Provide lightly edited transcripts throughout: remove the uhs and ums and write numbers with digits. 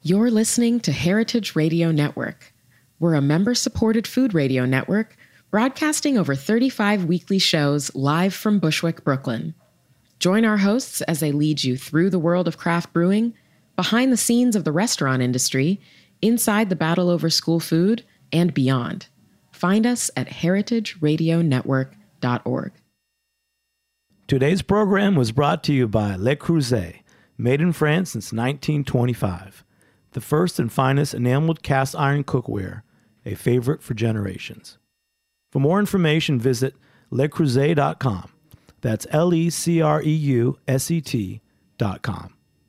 You're listening to Heritage Radio Network. We're a member-supported food radio network broadcasting over 35 weekly shows live from Bushwick, Brooklyn. Join our hosts as they lead you through the world of craft brewing, behind the scenes of the restaurant industry, inside the battle over school food, and beyond. Find us at heritageradionetwork.org. Today's program was brought to you by Le Creuset, made in France since 1925. The first and finest enameled cast iron cookware, a favorite for generations. For more information, visit lecreuset.com. That's LECREUSET.com.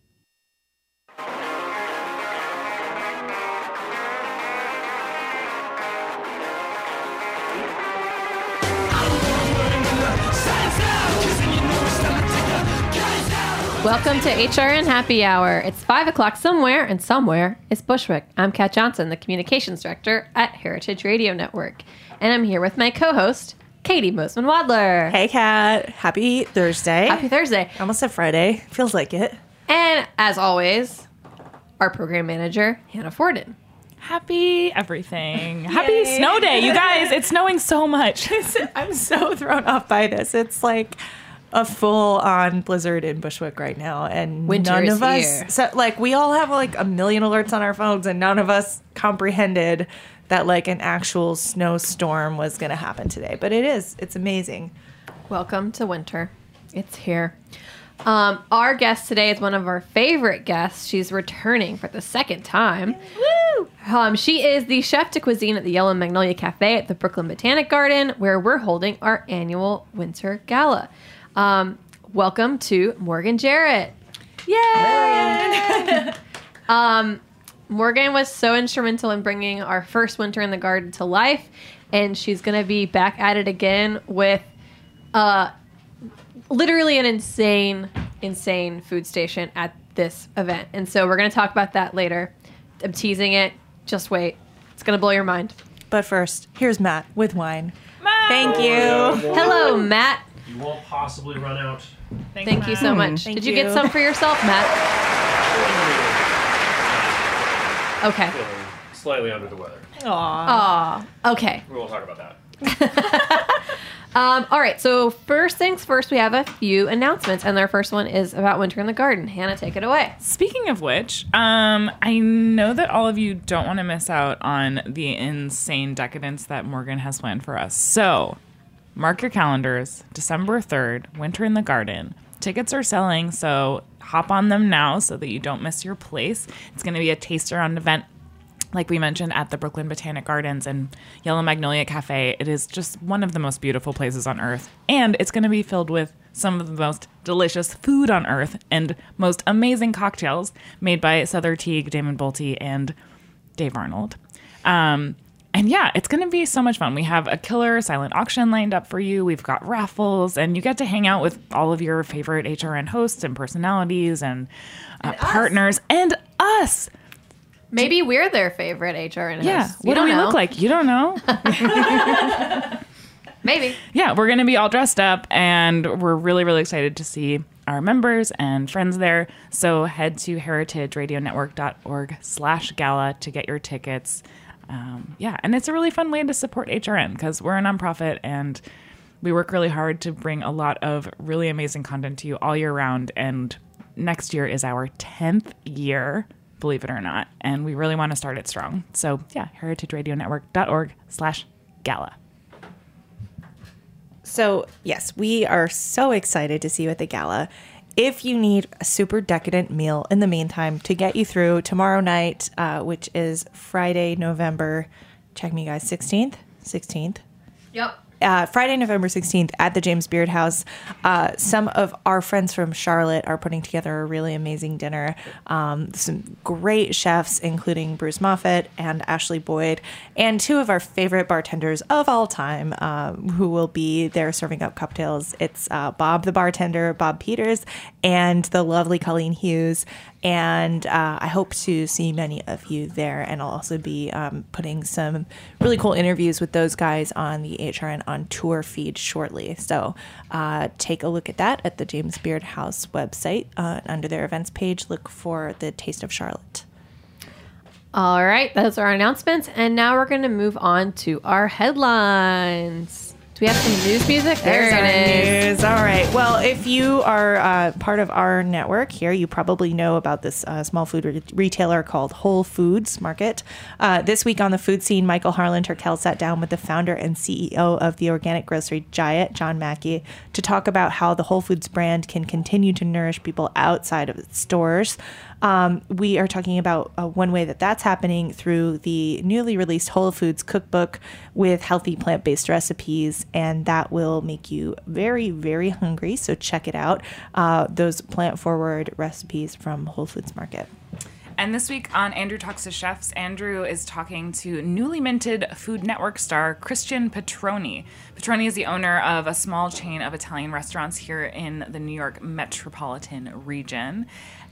Welcome to HRN Happy Hour. It's 5 o'clock somewhere, and somewhere is Bushwick. I'm Kat Johnson, the Communications Director at Heritage Radio Network. And I'm here with my co-host, Katie Mosman-Wadler. Hey, Kat. Happy Thursday. Happy Thursday. Almost a Friday. Feels like it. And as always, our program manager, Hannah Forden. Happy everything. Happy snow day. You guys, it's snowing so much. I'm so thrown off by this. It's like a full-on blizzard in Bushwick right now, and Winter none is of us here. So, like, we all have like a million alerts on our phones, and none of us comprehended that like an actual snowstorm was going to happen today. But it's amazing. Welcome to winter. It's here. Our guest today is one of our favorite guests. She's returning for the second time. Woo! She is the chef de cuisine at the Yellow Magnolia Cafe at the Brooklyn Botanic Garden, where we're holding our annual winter gala. Welcome to Morgan Jarrett. Yay! Morgan was so instrumental in bringing our first Winter in the Garden to life, and she's going to be back at it again with literally an insane food station at this event. And so we're going to talk about that later. I'm teasing it. Just wait. It's going to blow your mind. But first, here's Matt with wine. Matt! Thank you. Hello, Matt. You won't possibly run out. Thank you so much. Thank Did you get you. some for yourself, Matt? Okay. Feeling slightly under the weather. Aw. Okay. We won't talk about that. All right. So first things first, we have a few announcements, and our first one is about Winter in the Garden. Hannah, take it away. Speaking of which, I know that all of you don't want to miss out on the insane decadence that Morgan has planned for us. So mark your calendars, December 3rd, Winter in the Garden. Tickets are selling, so hop on them now so that you don't miss your place. It's going to be a taste-around event, like we mentioned, at the Brooklyn Botanic Gardens and Yellow Magnolia Cafe. It is just one of the most beautiful places on earth, and it's going to be filled with some of the most delicious food on earth and most amazing cocktails made by Souther Teague, Damon Bolte, and Dave Arnold. And yeah, it's going to be so much fun. We have a killer silent auction lined up for you. We've got raffles, and you get to hang out with all of your favorite HRN hosts and personalities and partners and us. Maybe we're their favorite HRN hosts. Yeah. What do we look like? You don't know. Maybe. Yeah, we're going to be all dressed up, and we're really, really excited to see our members and friends there. So head to heritageradionetwork.org/gala to get your tickets. Yeah, and it's a really fun way to support HRN because we're a nonprofit and we work really hard to bring a lot of really amazing content to you all year round. And next year is our 10th year, believe it or not, and we really want to start it strong. So yeah, heritageradionetwork.org/gala. So, yes, we are so excited to see you at the gala. If you need a super decadent meal in the meantime to get you through tomorrow night, which is Friday, November, check me guys, 16th? Yep. Friday, November 16th at the James Beard House. Some of our friends from Charlotte are putting together a really amazing dinner. Some great chefs, including Bruce Moffat and Ashley Boyd, and two of our favorite bartenders of all time who will be there serving up cocktails. It's Bob the bartender, Bob Peters, and the lovely Colleen Hughes. And I hope to see many of you there. And I'll also be putting some really cool interviews with those guys on the HRN on Tour feed shortly. So take a look at that at the James Beard House website. Under their events page, look for the Taste of Charlotte. All right, those are our announcements. And now we're going to move on to our headlines. Do we have some news music? There's There our it is. news. All right. Well, if you are part of our network here, you probably know about this small food retailer called Whole Foods Market. This week on the food scene, Michael Harlan Turkel sat down with the founder and CEO of the organic grocery giant, John Mackey, to talk about how the Whole Foods brand can continue to nourish people outside of its stores. We are talking about one way that that's happening through the newly released Whole Foods cookbook with healthy plant-based recipes, and that will make you very, very hungry. So check it out. Those plant-forward recipes from Whole Foods Market. And this week on Andrew Talks to Chefs, Andrew is talking to newly minted Food Network star Christian Petroni. Petroni is the owner of a small chain of Italian restaurants here in the New York metropolitan region.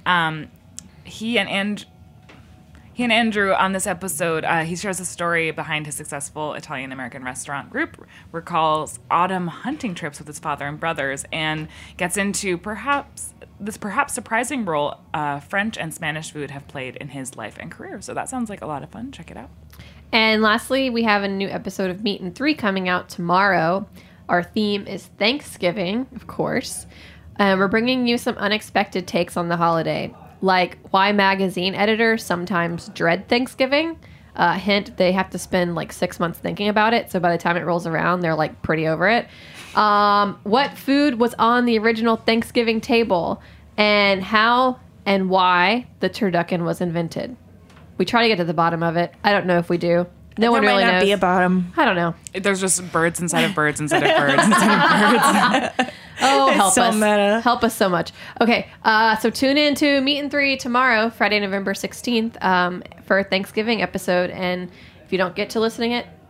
He and Andrew on this episode, he shares a story behind his successful Italian-American restaurant group, recalls autumn hunting trips with his father and brothers, and gets into perhaps surprising role French and Spanish food have played in his life and career. So that sounds like a lot of fun. Check it out. And lastly, we have a new episode of Meat and 3 coming out tomorrow. Our theme is Thanksgiving, of course. We're bringing you some unexpected takes on the holiday, like why magazine editors sometimes dread Thanksgiving. Hint, they have to spend like 6 months thinking about it, so by the time it rolls around, they're like pretty over it. What food was on the original Thanksgiving table, and how and why the turducken was invented. We try to get to the bottom of it. I don't know if we do. No one really There might not knows. be a bottom. I don't know. There's just birds inside of birds inside of birds inside of birds. Oh, help so us. meta. Help us so much. Okay, so tune in to Meat and 3 tomorrow, Friday, November 16th, for a Thanksgiving episode. And if you don't get to listen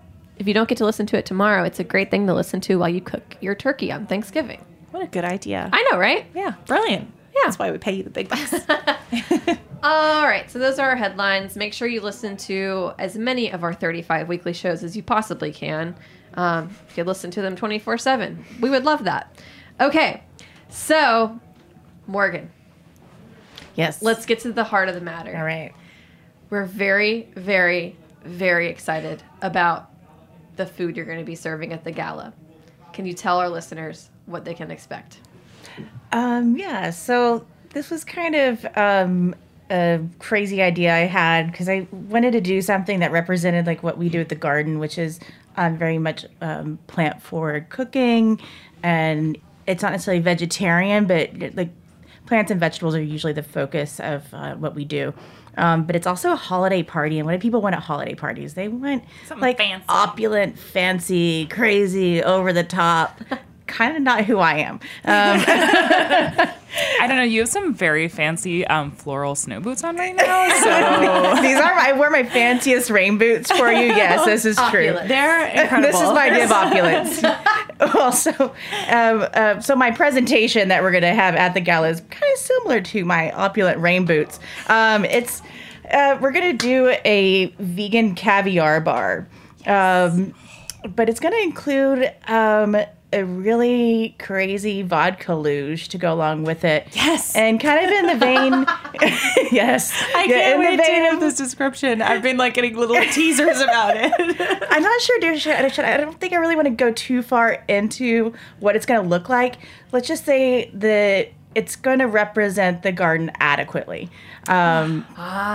to it tomorrow, it's a great thing to listen to while you cook your turkey on Thanksgiving. What a good idea. I know, right? Yeah, brilliant. Yeah. That's why we pay you the big bucks. All right, so those are our headlines. Make sure you listen to as many of our 35 weekly shows as you possibly can. You can listen to them 24/7. We would love that. Okay, so Morgan, Yes. let's get to the heart of the matter. All right. We're very, very, very excited about the food you're going to be serving at the gala. Can you tell our listeners what they can expect? Yeah, so this was kind of a crazy idea I had because I wanted to do something that represented like what we do at the garden, which is very much plant forward cooking, and it's not necessarily vegetarian, but like plants and vegetables are usually the focus of what we do. But it's also a holiday party, and what do people want at holiday parties? They want Something like fancy. opulent, fancy, crazy, over the top. Kind of not who I am. I don't know. You have some very fancy floral snow boots on right now. So These are I wear my fanciest rain boots for you. Yes, this is true. Opulent. They're incredible. This is my idea of opulence. Also, so my presentation that we're going to have at the gala is kind of similar to my opulent rain boots. We're going to do a vegan caviar bar, but it's going to include a really crazy vodka luge to go along with it. Yes. And kind of in the vein, yes. I Yeah, can't in the wait to vein have of- this description. I've been like getting little teasers about it. I'm not sure, I don't think I really want to go too far into what it's going to look like. Let's just say that it's going to represent the garden adequately. And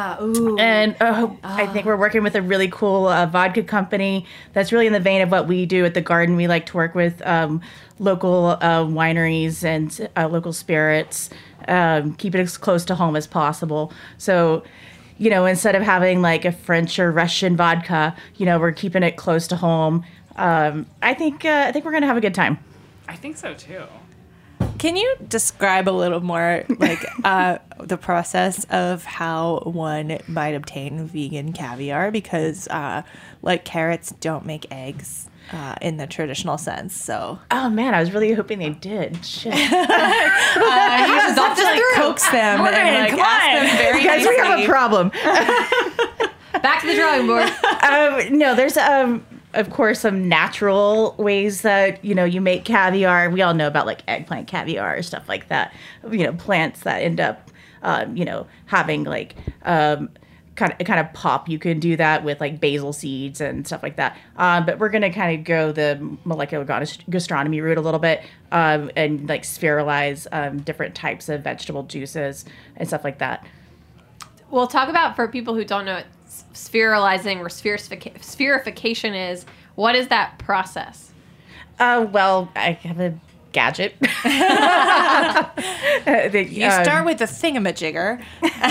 I think we're working with a really cool vodka company that's really in the vein of what we do at the garden. We like to work with local wineries and local spirits, keep it as close to home as possible. So, you know, instead of having like a French or Russian vodka, you know, we're keeping it close to home. I think we're going to have a good time. I think so too. Can you describe a little more, like, the process of how one might obtain vegan caviar? Because, like, carrots don't make eggs in the traditional sense. So Oh man, I was really hoping they did. Shit. you just have to like coax them and like come ask on. them very Guys, we have nicely. a problem. Back to the drawing board. No, there's of course some natural ways that, you know, you make caviar. We all know about like eggplant caviar or stuff like that. You know, plants that end up you know, having like kind of pop. You can do that with like basil seeds and stuff like that. But we're gonna kind of go the molecular gastronomy route a little bit, and like spheralize different types of vegetable juices and stuff like that. Well, talk about, for people who don't know what spheralizing or spherification is. What is that process? Well, I have a gadget. You start with the thingamajigger.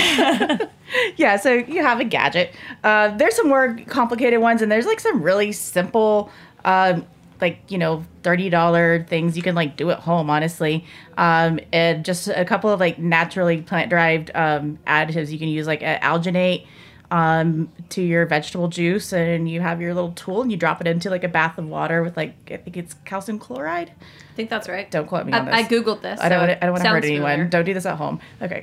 Yeah, so you have a gadget. There's some more complicated ones, and there's like some really simple, like, you know, $30 things you can like do at home, honestly. And just a couple of like naturally plant-derived additives you can use, like alginate to your vegetable juice, and you have your little tool and you drop it into like a bath of water with like, I think it's calcium chloride. I think that's right. Don't quote me on this. I Googled this. I don't want to hurt sounds anyone. familiar. Don't do this at home. Okay.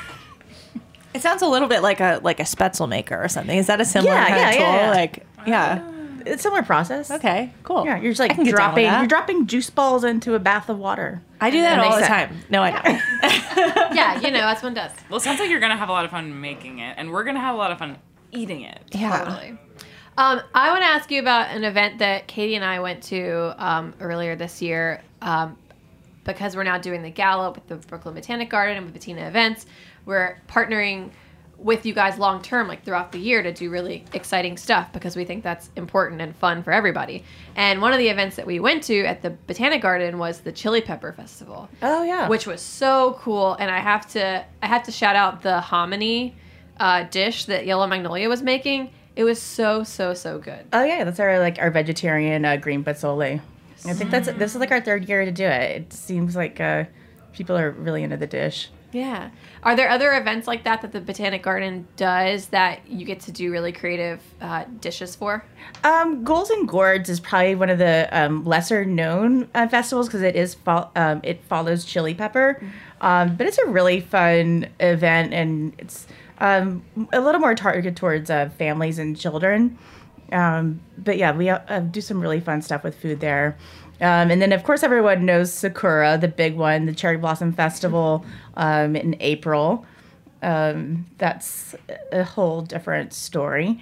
It sounds a little bit like a Spetzel maker or something. Is that a similar Yeah, kind of tool? yeah. Like, yeah. It's a similar process. Okay, cool. Yeah, you're just I like can get down with that. you're dropping juice balls into a bath of water. I do that That all makes the sense. time. No, I don't. Yeah, you know, that's one does. Well, it sounds like you're going to have a lot of fun making it, and we're going to have a lot of fun eating it. Yeah. Totally. I want to ask you about an event that Katie and I went to earlier this year, because we're now doing the gala with the Brooklyn Botanic Garden and with Bettina Events. We're partnering with you guys long term, like throughout the year, to do really exciting stuff, because we think that's important and fun for everybody. And one of the events that we went to at the Botanic Garden was the Chili Pepper Festival. Oh yeah. Which was so cool. And I have to shout out the hominy dish that Yellow Magnolia was making. It was so good. Oh yeah, that's our vegetarian green pozole. I think this is like our third year to do it. It seems like people are really into the dish. Yeah. Are there other events like that the Botanic Garden does that you get to do really creative dishes for? Goals and Gourds is probably one of the lesser known festivals, because it follows chili pepper, but it's a really fun event, and it's a little more targeted towards families and children. But yeah, we do some really fun stuff with food there. And then, of course, everyone knows Sakura, the big one, the Cherry Blossom Festival in April. That's a whole different story.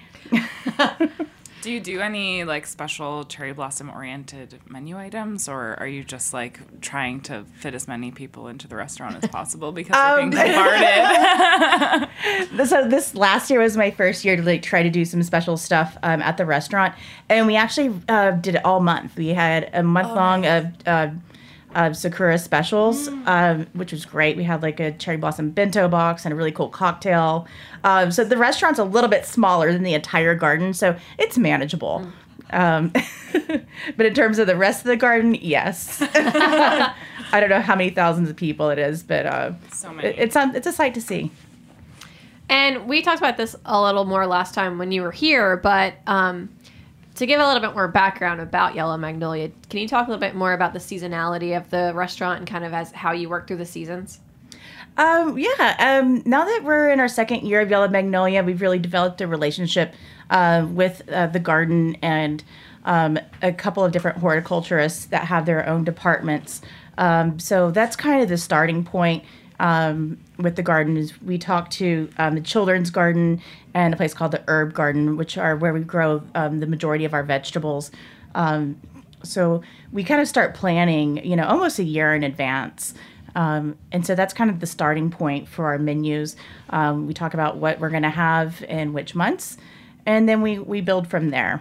Do you do any like special cherry blossom oriented menu items, or are you just like trying to fit as many people into the restaurant as possible because they're being bombarded? So this last year was my first year to like try to do some special stuff at the restaurant, and we actually did it all month. We had a month long of Sakura specials, which was great. We had like a cherry blossom bento box and a really cool cocktail. So the restaurant's a little bit smaller than the entire garden, so it's manageable. But in terms of the rest of the garden, yes. I don't know how many thousands of people it is, but So many. it's a sight to see. And we talked about this a little more last time when you were here, but to give a little bit more background about Yellow Magnolia, can you talk a little bit more about the seasonality of the restaurant and kind of as how you work through the seasons? Now that we're in our second year of Yellow Magnolia, we've really developed a relationship with the garden and a couple of different horticulturists that have their own departments. So that's kind of the starting point with the garden. Is we talk to the children's garden and a place called the herb garden, which are where we grow the majority of our vegetables. So we kind of start planning, almost a year in advance. And so that's kind of the starting point for our menus. We talk about what we're going to have in which months, and then we build from there.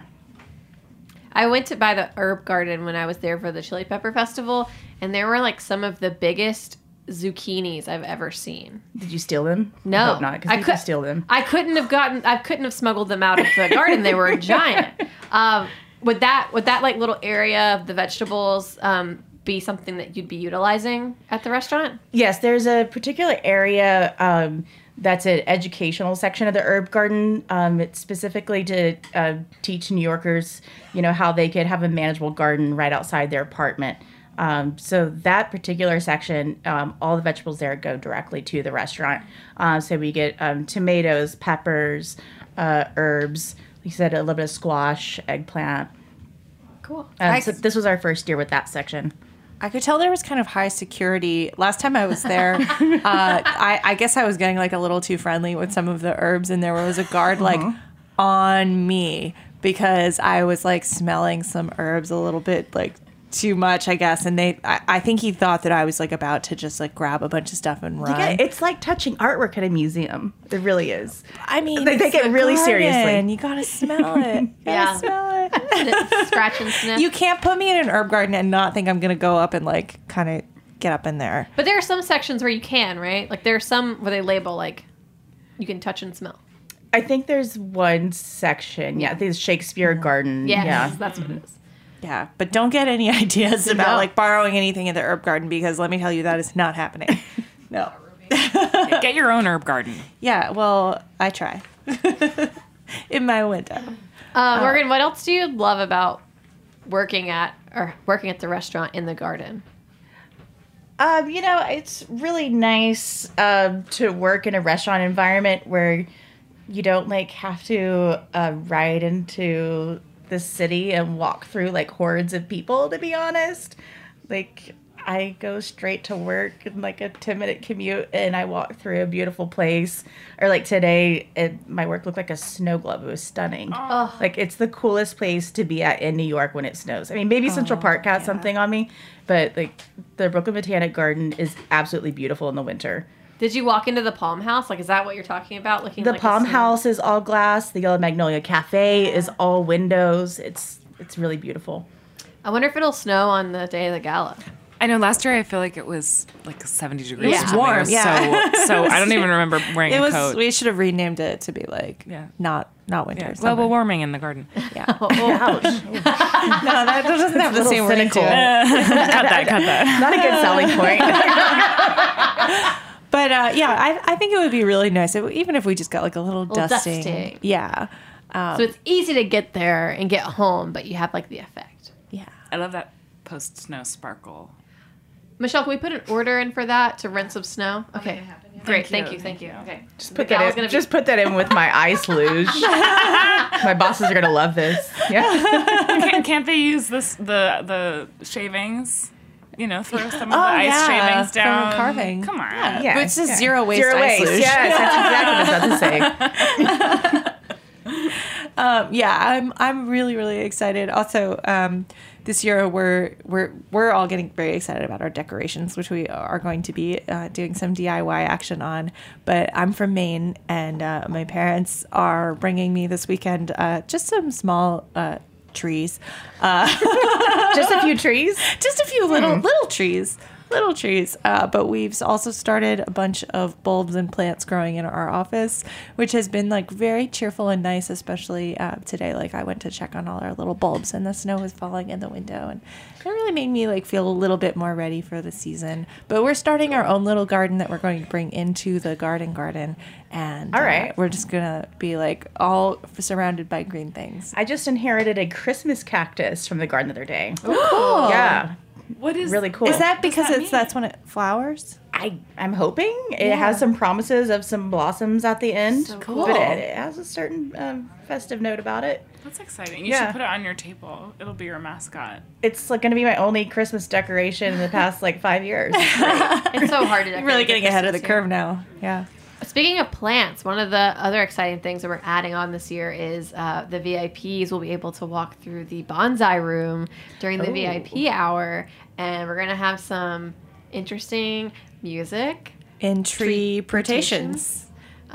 I went by the herb garden when I was there for the Chili Pepper Festival, and there were like some of the biggest zucchinis I've ever seen. Did you steal them? No, I hope not, because people steal them. I couldn't have smuggled them out of the garden. They were giant. Would that like little area of the vegetables be something that you'd be utilizing at the restaurant? Yes, there's a particular area that's an educational section of the herb garden. It's specifically to teach New Yorkers, how they could have a manageable garden right outside their apartment. So that particular section, all the vegetables there go directly to the restaurant. So we get tomatoes, peppers, herbs. Like you said, a little bit of squash, eggplant. Cool. So this was our first year with that section. I could tell there was kind of high security. Last time I was there, I guess I was getting like a little too friendly with some of the herbs, and there was a guard like on me because I was like smelling some herbs a little bit like too much, I guess. And I think he thought that I was like about to just like grab a bunch of stuff and run. Yeah, it's like touching artwork at a museum. It really is. I mean, They take it really seriously. And you gotta smell it. You gotta smell it. Scratch and sniff. You can't put me in an herb garden and not think I'm gonna go up and like kind of get up in there. But there are some sections where you can, right? Like there are some where they label like you can touch and smell. I think there's one section. Yeah, I think it's Shakespeare Garden. Yes, Yeah. that's what it is. Yeah, but don't get any ideas about like borrowing anything in the herb garden because let me tell you that is not happening. No. Get your own herb garden. Yeah, well, I try. In my window. Morgan, what else do you love about working at the restaurant in the garden? It's really nice to work in a restaurant environment where you don't like have to ride into the city and walk through like hordes of people, to be honest. Like I go straight to work in like a 10-minute commute and I walk through a beautiful place. Or like today, my work looked like a snow globe. It was stunning. Oh. Like it's the coolest place to be at in New York when it snows. I mean, maybe Central Park has something on me, but like the Brooklyn Botanic Garden is absolutely beautiful in the winter. Did you walk into the Palm House? Like, is that what you're talking about? Looking The like Palm a House is all glass. The Yellow Magnolia Cafe is all windows. It's really beautiful. I wonder if it'll snow on the day of the gala. I know last year I feel like it was like 70 degrees. Yeah. Or something. Warm, It was yeah. So I don't even remember wearing It a was. coat. We should have renamed it to be like not winter. Yeah, summer. global warming in the garden. Yeah. Ouch. No, that doesn't have the little same ring to cynical. it. Cut that. Not a good selling point. But I think it would be really nice even if we just got like a little dusting. dusting. Yeah. So it's easy to get there and get home, but you have like the effect. Yeah. I love that post-snow sparkle. Michelle, can we put an order in for that to rent some snow? Okay. Great. Thank you. Okay. Just put that in with my ice luge. My bosses are gonna love this. Yeah. Can't they use the shavings? Throw some of the ice shavings down. From carving. Come on. Yeah. But it's just zero waste Zero ice waste. luge. Yes, that's exactly what I was about to say. I'm really, really excited. Also, this year we're all getting very excited about our decorations, which we are going to be doing some DIY action on. But I'm from Maine, and my parents are bringing me this weekend just some small trees. Just a few trees. Just a few little trees. But we've also started a bunch of bulbs and plants growing in our office, which has been like very cheerful and nice, especially today. Like I went to check on all our little bulbs and the snow was falling in the window, and it really made me like feel a little bit more ready for the season. But we're starting our own little garden that we're going to bring into the garden, and All right. we're just gonna be like all surrounded by green things. I just inherited a Christmas cactus from the garden the other day. Cool. Yeah. What is Really cool. Is that because that mean? that's when it flowers? I'm hoping it has some promises of some blossoms at the end. So cool. But it has a certain festive note about it. That's exciting. You Yeah. should put it on your table. It'll be your mascot. It's like going to be my only Christmas decoration in the past like 5 years. It's so hard to decorate. Really getting ahead of the Christmas here. curve now. Yeah. Speaking of plants, one of the other exciting things that we're adding on this year is the VIPs will be able to walk through the bonsai room during the VIP hour, and we're going to have some interesting music. Interpretations.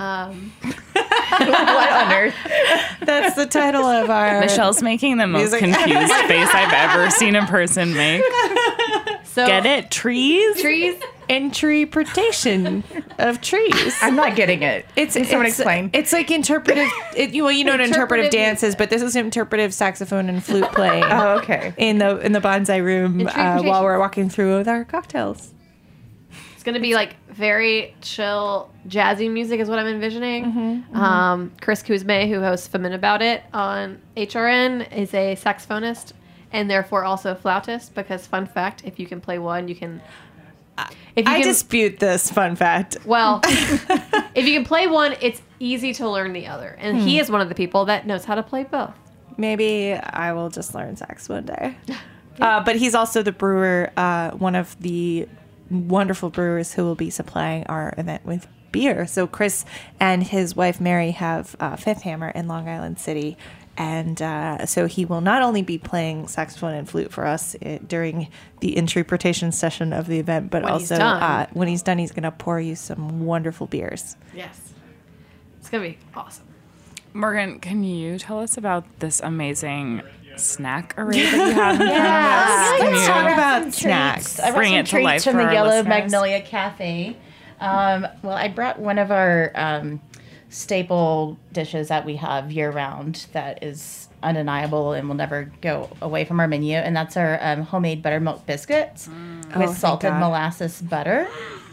What on earth? That's the title of our Michelle's making the most Music. confused face I've ever seen a person make. So Get it? Trees? trees. interpretation of trees. I'm not getting it. Can someone explain? It's like interpretive. You know what interpretive Interpretive dance is, but this is interpretive saxophone and flute playing. Oh, okay. In the bonsai room Interpretation. while we're walking through with our cocktails. It's gonna be like very chill, jazzy music is what I'm envisioning. Chris Kuzme, who hosts Femin About It on HRN, is a saxophonist and therefore also a flautist. Because fun fact, if you can play one, you can. If you I can, dispute this fun fact. well, if you can play one, it's easy to learn the other, and he is one of the people that knows how to play both. Maybe I will just learn sax one day. But he's also the brewer, one of the wonderful brewers who will be supplying our event with beer. So Chris and his wife Mary have Fifth Hammer in Long Island City. And so he will not only be playing saxophone and flute for us during the interpretation session of the event, but When he's also done. when he's done, he's going to pour you some wonderful beers. Yes. It's going to be awesome. Morgan, can you tell us about this amazing snack array that you have in front of us? Can let's you- talk about Some snacks. treats. I brought Bring some it to life treats from for the our Yellow listeners. Magnolia Cafe. Well, I brought one of our staple dishes that we have year round that is undeniable and will never go away from our menu, and that's our homemade buttermilk biscuits Oh, with thank salted God. molasses butter.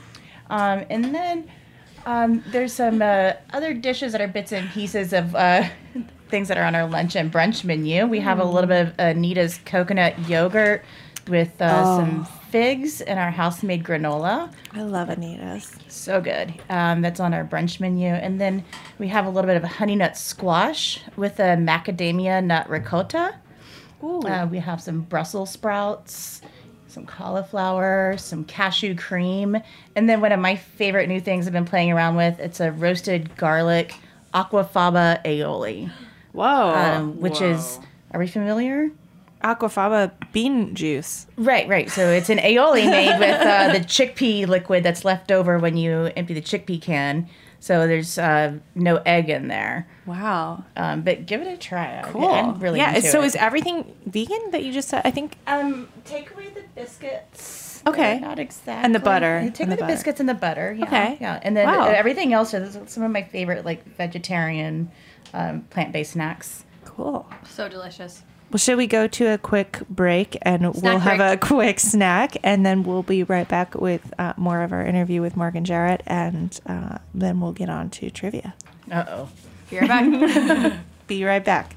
And then there's some other dishes that are bits and pieces of things that are on our lunch and brunch menu. We have a little bit of Anita's coconut yogurt with some figs and our house-made granola. I love Anita's. So good. That's on our brunch menu. And then we have a little bit of a honey nut squash with a macadamia nut ricotta. We have some Brussels sprouts, some cauliflower, some cashew cream. And then one of my favorite new things I've been playing around with, it's a roasted garlic aquafaba aioli, Whoa. which is, are we familiar? Aquafaba bean juice. Right. So it's an aioli made with the chickpea liquid that's left over when you empty the chickpea can. So there's no egg in there. Wow. But give it a try. Cool. I'm really into so it. is everything vegan that you just said? I think. Take away the biscuits. Okay. Not exactly. And the butter. Take And away the the butter. biscuits and the butter. Yeah, Okay. Yeah. And then Wow. everything else is some of my favorite like vegetarian plant-based snacks. Cool. So delicious. Well, should we go to a quick break and we'll Snack have break. a quick snack and then we'll be right back with more of our interview with Morgan Jarrett and then we'll get on to trivia. Uh-oh. Be right back. Be right back.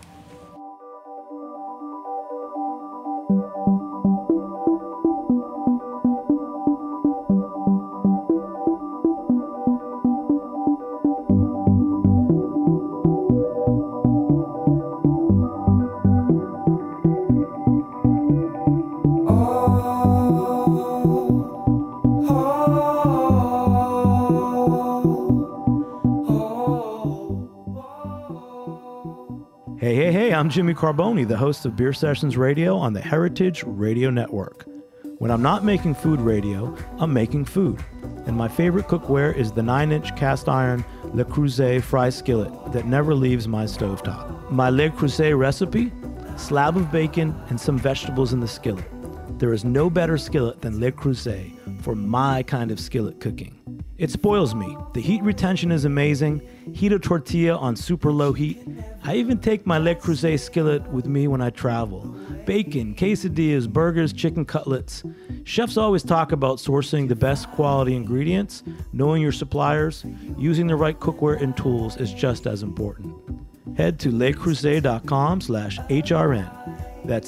Hey, I'm Jimmy Carboni, the host of Beer Sessions Radio on the Heritage Radio Network. When I'm not making food radio, I'm making food. And my favorite cookware is the 9-inch cast iron Le Creuset fry skillet that never leaves my stovetop. My Le Creuset recipe? Slab of bacon and some vegetables in the skillet. There is no better skillet than Le Creuset for my kind of skillet cooking. It spoils me. The heat retention is amazing. Heat a tortilla on super low heat. I even take my Le Creuset skillet with me when I travel. Bacon, quesadillas, burgers, chicken cutlets. Chefs always talk about sourcing the best quality ingredients. Knowing your suppliers, using the right cookware and tools is just as important. Head to lecreuset.com/HRN. That's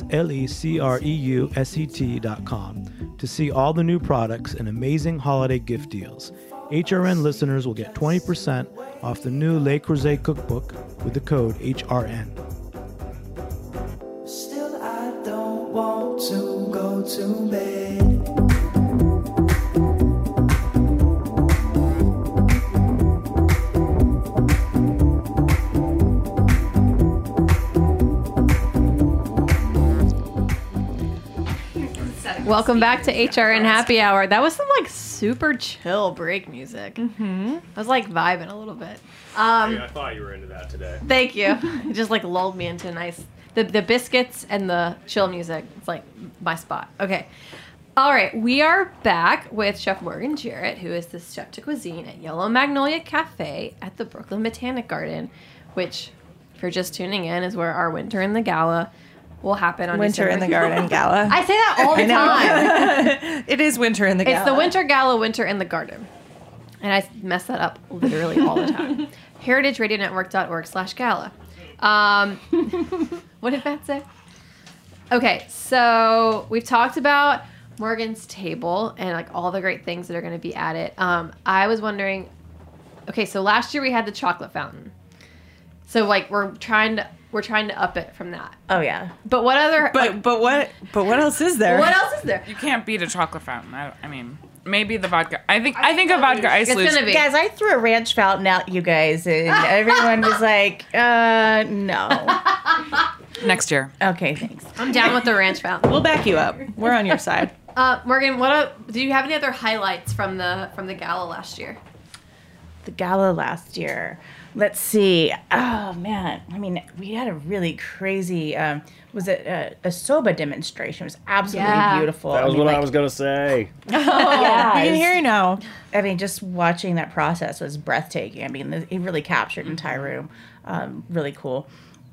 LECREUSET.com to see all the new products and amazing holiday gift deals. HRN listeners will get 20% off the new Le Creuset cookbook with the code HRN. Still, I don't want to go to bed. Welcome back to HRN Happy Hour. That was some like super chill break music. Mm-hmm. I was like vibing a little bit. Hey, I thought you were into that today. Thank you. It just like lulled me into a nice the biscuits and the chill music. It's like my spot. Okay. All right, we are back with Chef Morgan Jarrett, who is the chef de cuisine at Yellow Magnolia Cafe at the Brooklyn Botanic Garden, which, if you're just tuning in, is where our Winter in the Gala will happen on Winter in the December. Garden Gala. I say that all the time. It is Winter in the Gala. It's the Winter Gala, Winter in the Garden. And I mess that up literally all the time. heritageradionetwork.org/gala. What did Matt say? Okay, so we've talked about Morgan's table and like all the great things that are going to be at it. I was wondering, okay, so last year we had the chocolate fountain. So like we're we're trying to up it from that. Oh yeah. But what other? But what else is there? what else is there? You can't beat a chocolate fountain. I mean, maybe the vodka. I think a vodka ice It's luge. gonna be. Guys, I threw a ranch fountain out, you guys, and everyone was like, no. Next year. Okay, thanks. I'm down with the ranch fountain. We'll back you up. We're on your side. Morgan, do you have any other highlights from the gala last year? The gala last year. Let's see. Oh man, I mean, we had a really crazy. Was it a soba demonstration? It was absolutely Yeah. beautiful. That was I mean, what I like, was gonna say. Yeah, We can hear you now. I mean, just watching that process was breathtaking. I mean, it really captured an entire room. Really cool.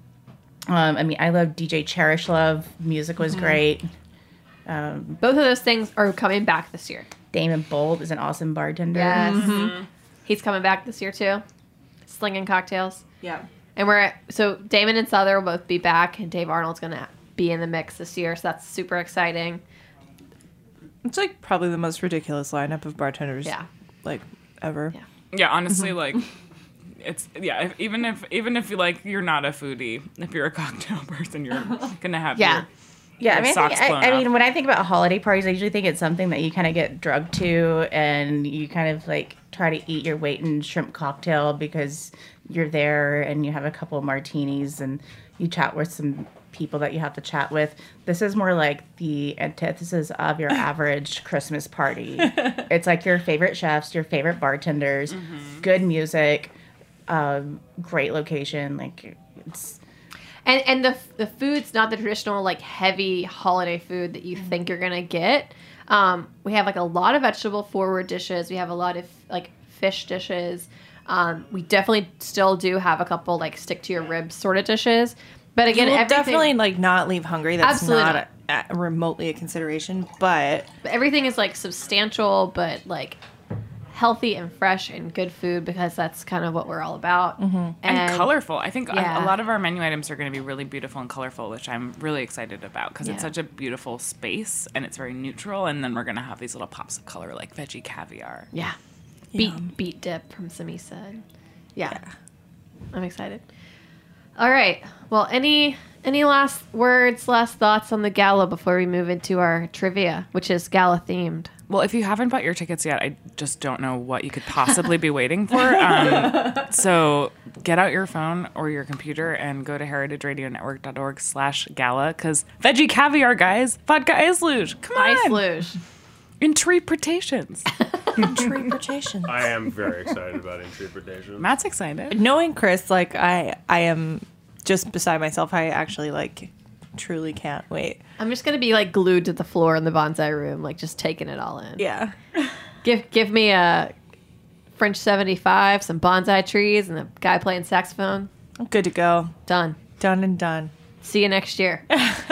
I mean, I love DJ Cherish Love. Music was great. Both of those things are coming back this year. Damon Bolt is an awesome bartender. Yes. He's coming back this year too. Slinging cocktails. Yeah. And so Damon and Souther will both be back, and Dave Arnold's going to be in the mix this year, so that's super exciting. It's like probably the most ridiculous lineup of bartenders. Yeah. Like ever. Yeah. Yeah, honestly, like it's even if you like you're not a foodie, if you're a cocktail person, you're gonna have Yeah. Yeah, I Your mean, socks blown I up. mean, when I think about holiday parties, I usually think it's something that you kind of get drugged to, and you kind of like try to eat your weight in shrimp cocktail because you're there and you have a couple of martinis and you chat with some people that you have to chat with. This is more like the antithesis of your average Christmas party. It's like your favorite chefs, your favorite bartenders, good music, great location. Like it's. And the food's not the traditional like heavy holiday food that you think you're gonna get. We have like a lot of vegetable forward dishes. We have a lot of like fish dishes. We definitely still do have a couple like stick to your ribs sort of dishes. But again, We'll everything, definitely like not leave hungry. That's Absolutely not remotely a consideration. But everything is like substantial, but like healthy and fresh and good food because that's kind of what we're all about. and colorful. I think Yeah. a lot of our menu items are going to be really beautiful and colorful, which I'm really excited about because it's Yeah. such a beautiful space and it's very neutral. And then we're going to have these little pops of color like veggie caviar. Yeah. Beet dip from Samisa. Yeah. I'm excited. All right. Well, any last words, last thoughts on the gala before we move into our trivia, which is gala themed? Well, if you haven't bought your tickets yet, I just don't know what you could possibly be waiting for. So get out your phone or your computer and go to heritageradionetwork.org/gala because veggie caviar, guys, vodka ice luge. Come on. Ice luge. Interpretations. interpretation. I am very excited about interpretation. Matt's excited. Knowing Chris, like I am just beside myself. I actually like truly can't wait. I'm just going to be like glued to the floor in the bonsai room, like just taking it all in. Yeah. Give me a French 75, some bonsai trees, and a guy playing saxophone. I'm good to go. Done. Done and done. See you next year.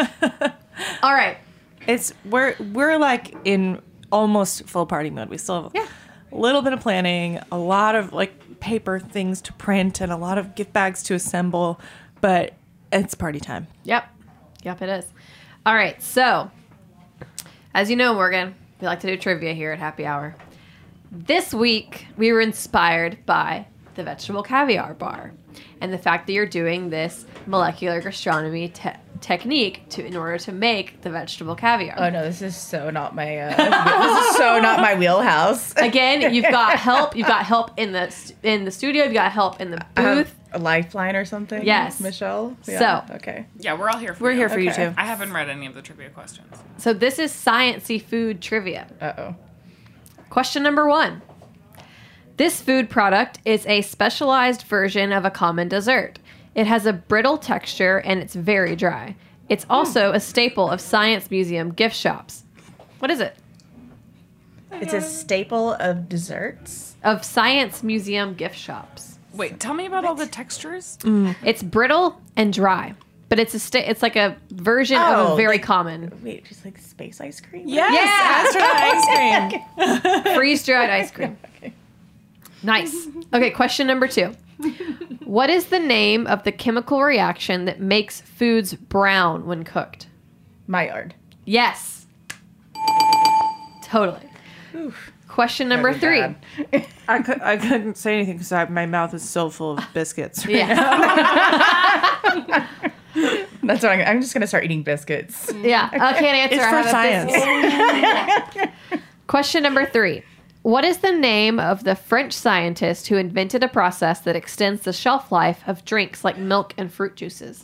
All right. We're like in almost full party mode. We still have a little bit of planning, a lot of like paper things to print, and a lot of gift bags to assemble, but it's party time. Yep, it is. All right, so as you know, Morgan, we like to do trivia here at Happy Hour. This week, we were inspired by the Vegetable Caviar Bar and the fact that you're doing this molecular gastronomy technique in order to make the vegetable caviar. Oh no, this is so not my wheelhouse. Again, you've got help. You've got help in the studio. You've got help in the booth. A lifeline or something? Yes. Michelle? So- okay. Yeah, we're all here for We're you. here for you Okay. too. I haven't read any of the trivia questions. So this is sciencey food trivia. Uh-oh. Question number 1. This food product is a specialized version of a common dessert. It has a brittle texture and it's very dry. It's also a staple of Science Museum gift shops. What is it? It's a staple of desserts. Of Science Museum gift shops. Wait, tell me about all the textures. It's brittle and dry, but it's it's like a version of a very common Wait, just like space ice cream? Yes, astronaut ice cream. freeze-dried ice cream. Nice. Okay, question number 2. What is the name of the chemical reaction that makes foods brown when cooked? Maillard. Yes. Totally. Question number 3. I couldn't say anything because my mouth is so full of biscuits. Yeah. That's what I'm just gonna start eating biscuits. Yeah, I can't answer. It's I for have a science. business. Question number 3. What is the name of the French scientist who invented a process that extends the shelf life of drinks like milk and fruit juices?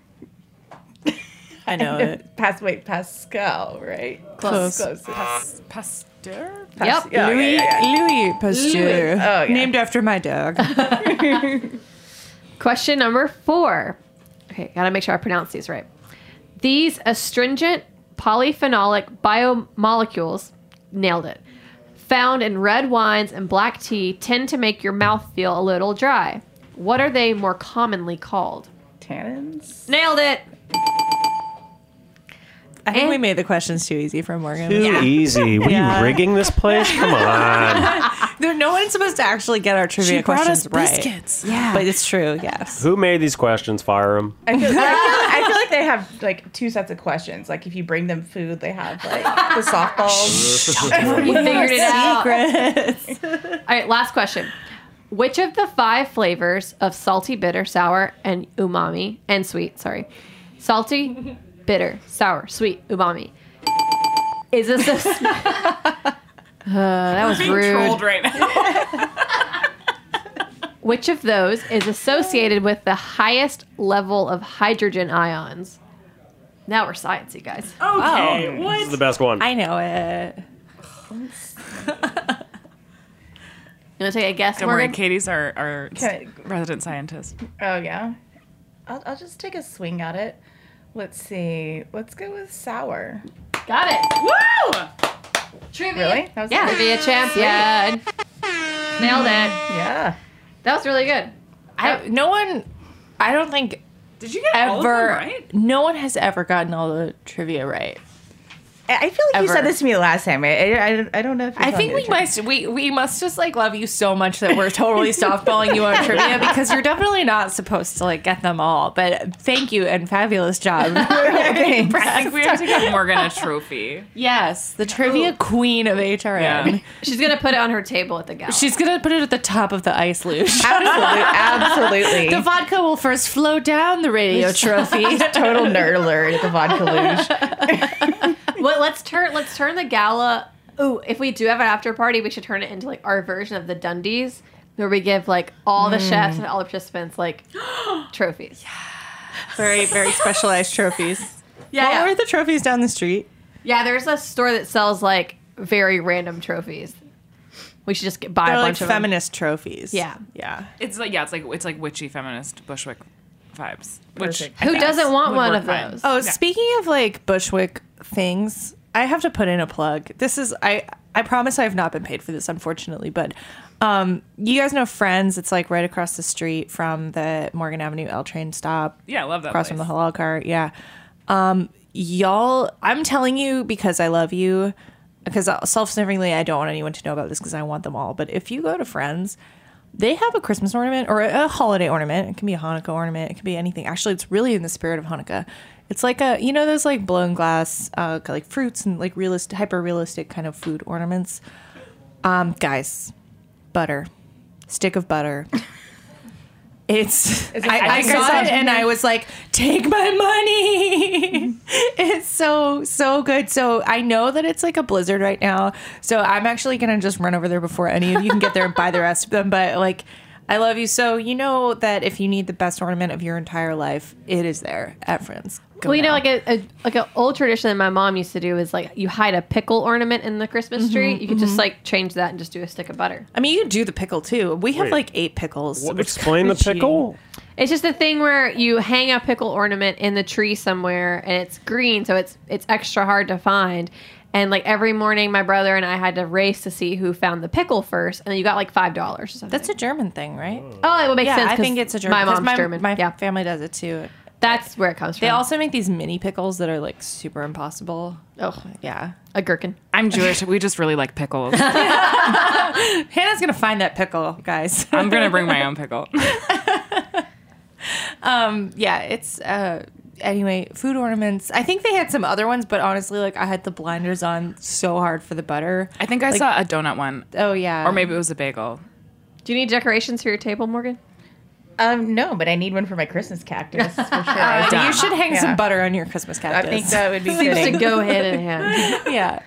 I know it. Pascal, right? Close. Pasteur? Yep. Yeah, Louis Pasteur. Oh, yeah. Named after my dog. Question number 4. Okay, gotta make sure I pronounce these right. These astringent polyphenolic biomolecules, nailed it, found in red wines and black tea tend to make your mouth feel a little dry. What are they more commonly called? Tannins. Nailed it. I think And- we made the questions too easy for Morgan. Too easy. Were Yeah. you rigging this place? Come on. No one's supposed to actually get our trivia questions right. biscuits. Yeah. But it's true, yes. Who made these questions? Fire them. I feel like they have like 2 sets of questions. Like if you bring them food, they have like the softballs. You figured it out. Secrets. All right, last question. Which of the 5 flavors of salty, bitter, sour, and umami, and sweet, salty, bitter, sour, sweet, umami, is this that was Being rude. trolled right now. Which of those is associated with the highest level of hydrogen ions? Now we're sciencey, guys. Okay. This is What? the best one. I know it. You want to take a guess, Don't worry, Morgan? Katie's our Okay. resident scientist. Oh yeah. I'll just take a swing at it. Let's see. Let's go with sour. Got it. Woo! Trivia. Really? That was Yeah, good. trivia champion. Nailed it. Yeah. That was really good. I don't think Did you get all of them ever, right? no one has ever gotten all the trivia right. I feel like you Ever. said this to me last time. I don't know if you're I telling think me the truth. we must just like love you so much that we're totally softballing you on trivia because you're definitely not supposed to like get them all. But thank you and fabulous job. Thanks. I think we have to give Morgan a trophy. Yes, the trivia queen of HRN. Yeah. She's going to put it on her table at the gala. She's gonna put it at the top of the ice luge. Absolutely. The vodka will first flow down the radio trophy. Total nerd alert at the vodka luge. Well, let's turn the gala. Ooh, if we do have an after party, we should turn it into like our version of the Dundies, where we give like all the chefs and all the participants like trophies. Very, very specialized trophies. Yeah, What yeah. were the trophies down the street? Yeah, there's a store that sells like very random trophies. We should just buy They're a like bunch of them. feminist trophies. Yeah. Yeah. It's like witchy feminist Bushwick vibes. Which Perfect. I Who think doesn't want would one work of fine. those? Oh, Yeah. speaking of like Bushwick things, I have to put in a plug. This is I promise I have not been paid for this, unfortunately, but you guys know Friends. It's like right across the street from the Morgan Avenue L train stop. Yeah, I love that Across place. from the halal cart. Yeah. Y'all, I'm telling you because I love you. Because self-sniffingly, I don't want anyone to know about this because I want them all. But if you go to Friends, they have a Christmas ornament or a holiday ornament. It can be a Hanukkah ornament. It can be anything. Actually, it's really in the spirit of Hanukkah. It's like those like blown glass, like fruits and like hyper realistic kind of food ornaments. Guys, butter, stick of butter. I saw it and I was like, take my money. It's so good. So I know that it's like a blizzard right now. So I'm actually going to just run over there before any of you can get there and buy the rest of them. But like, I love you. So you know that if you need the best ornament of your entire life, it is there at Friends. Go Well, you know, now. like an old tradition that my mom used to do is like you hide a pickle ornament in the Christmas tree. You could just like change that and just do a stick of butter. I mean, you could do the pickle too. We have Wait. like 8 pickles. What, which is explain the kinda pickle. It's just a thing where you hang a pickle ornament in the tree somewhere, and it's green, so it's extra hard to find. And like every morning, my brother and I had to race to see who found the pickle first, and then you got like $5 or something. That's a German thing, right? oh, it would make Yeah, sense. I 'cause think it's a German. My 'cause mom's German. My yeah, family does it too. that's where it comes They from. also make these mini pickles that are like super impossible. oh, Yeah. a gherkin. I'm Jewish. We just really like pickles. Hannah's gonna find that pickle, guys. I'm gonna bring my own pickle. Yeah, it's anyway, food ornaments. I think they had some other ones, but honestly, like I had the blinders on so hard for the butter. I think I Like- saw a donut one, Oh yeah. or maybe it was a bagel. Do you need decorations for your table, Morgan? No, but I need one for my Christmas cactus for sure. You should hang Yeah. some butter on your Christmas I cactus. think that would be Seems fitting. to go hand in hand. Yeah.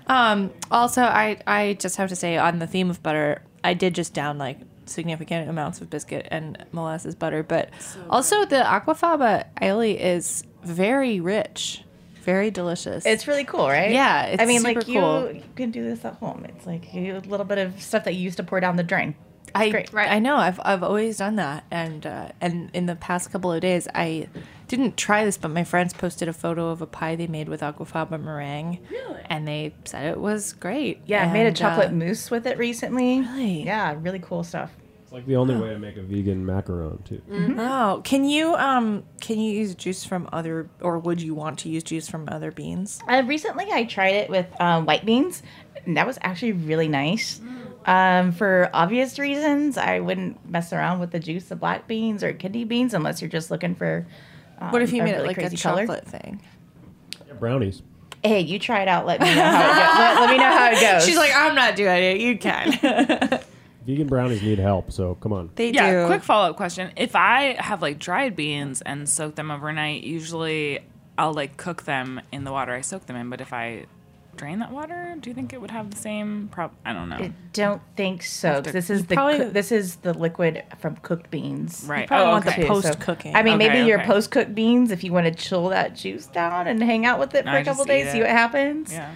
Also, I just have to say, on the theme of butter, I did just down like significant amounts of biscuit and molasses butter, but also the aquafaba aioli is very rich, very delicious. It's really cool, right? Yeah, it's I mean, super like cool. you can do this at home. It's like a little bit of stuff that you used to pour down the drain. Great. Right. I know. I've always done that, and in the past couple of days, I didn't try this, but my friends posted a photo of a pie they made with aquafaba meringue, and they said it was great. Yeah, I made a And, chocolate mousse with it recently. Really? Yeah, really cool stuff. It's like the only way to make a vegan macaron too. Oh, can you use juice from other, or would you want to use juice from other beans? Recently, I tried it with white beans, and that was actually really nice. For obvious reasons, I wouldn't mess around with the juice of black beans or kidney beans unless you're just looking for. What if you a made it really like a crazy color. chocolate thing? Yeah, brownies. Hey, you try it out. Let me know how it goes. Let me know how it goes. She's like, I'm not doing it. You can. Vegan brownies need help, so come on. They Yeah, do. quick follow-up question. If I have like dried beans and soak them overnight, usually I'll like cook them in the water I soak them in, but if I drain that water, do you think it would have the same I don't know. I don't think so. 'Cause this is probably- this is the liquid from cooked beans. Right. probably Oh, want the okay. post-cooking. I mean, Okay, maybe your okay. post-cooked beans, if you want to chill that juice down and hang out with it for I a couple just eat days, see it. what happens. Yeah.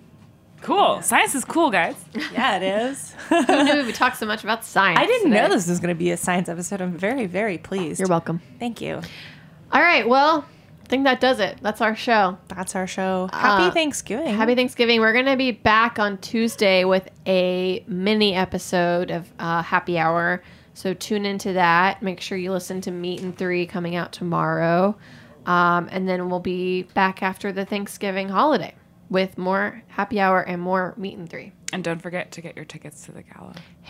Cool. Science is cool, guys. Yeah, it is. Who knew we talked so much about science? I didn't know today? this was going to be a science episode. I'm very, very pleased. You're welcome. Thank you. All right. Well, I think that does it. That's our show. That's our show. Happy Thanksgiving. Happy Thanksgiving. We're going to be back on Tuesday with a mini episode of Happy Hour. So tune into that. Make sure you listen to Meat and 3 coming out tomorrow. And then we'll be back after the Thanksgiving holiday with more Happy Hour and more Meat and 3. And don't forget to get your tickets to the gala.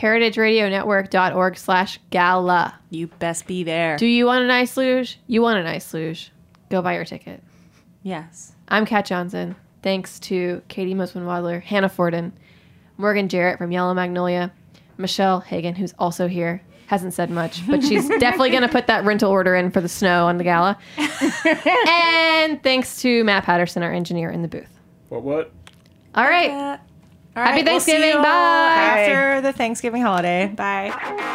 heritageradionetwork.org/gala. You best be there. Do you want an ice luge? You want an ice luge. Go buy your ticket. Yes. I'm Kat Johnson. Thanks to Katie Mosman-Wadler, Hannah Forden, Morgan Jarrett from Yellow Magnolia, Michelle Hagan, who's also here. Hasn't said much, but she's definitely going to put that rental order in for the snow on the gala. And thanks to Matt Patterson, our engineer in the booth. What? All right. All Happy we'll see Thanksgiving. you all Bye. after the Thanksgiving holiday. Bye.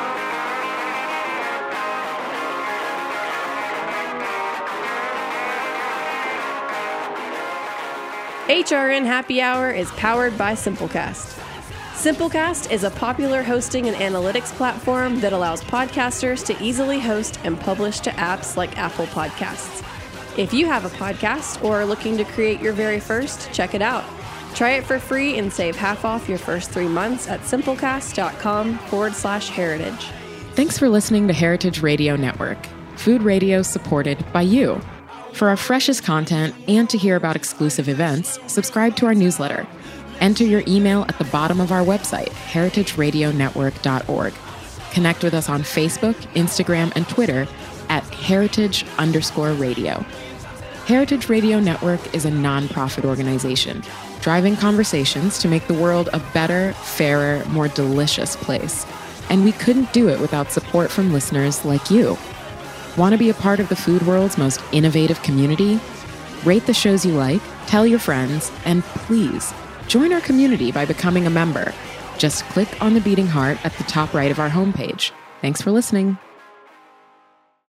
HRN Happy Hour is powered by Simplecast. Simplecast is a popular hosting and analytics platform that allows podcasters to easily host and publish to apps like Apple Podcasts. If you have a podcast or are looking to create your very first, check it out. Try it for free and save half off your first 3 months at simplecast.com/heritage. Thanks for listening to Heritage Radio Network, food radio supported by you. For our freshest content and to hear about exclusive events, subscribe to our newsletter. Enter your email at the bottom of our website, heritageradionetwork.org. Connect with us on Facebook, Instagram, and Twitter at heritage_radio. Heritage Radio Network is a nonprofit organization driving conversations to make the world a better, fairer, more delicious place. And we couldn't do it without support from listeners like you. Want to be a part of the food world's most innovative community? Rate the shows you like, tell your friends, and please join our community by becoming a member. Just click on the beating heart at the top right of our homepage. Thanks for listening.